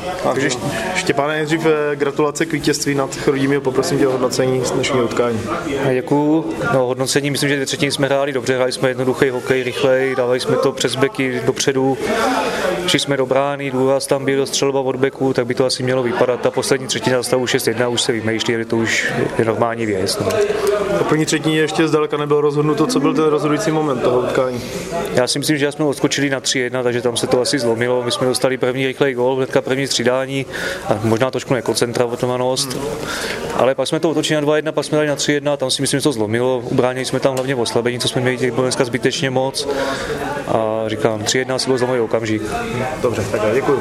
Takže Štěpáne, nejdřív gratulace k vítězství nad Chrudimi, poprosím tě o hodnocení z dnešního utkání. Děkuju. No, hodnocení, myslím, že 2/3 jsme hráli dobře, hráli jsme jednoduchý hokej, rychlej, dávali jsme to přes beky dopředu, šli jsme do brány, druhá tam byl střelba od beku, tak by to asi mělo vypadat. Ta poslední třetina za stavu 6-1 už se vymýšlí, že to už je normální věc. No. Ta první třetině ještě zdaleka nebylo rozhodnuto, co byl ten rozhodující moment toho utkání. Já si myslím, že jsme odskočili na 3-1, takže tam se to asi zlomilo. My jsme dostali první rychlej gól, hnedka první střídání a možná trošku nekoncentrovanost. Ale pak jsme to otočili na 2-1, pak jsme dali na 3-1, tam si myslím, že to zlomilo. Ubránili jsme tam hlavně oslabení, co jsme měli těch dneska zbytečně moc. A říkám, 3-1 asi byl zlomový okamžik. Dobře, tak děkuji.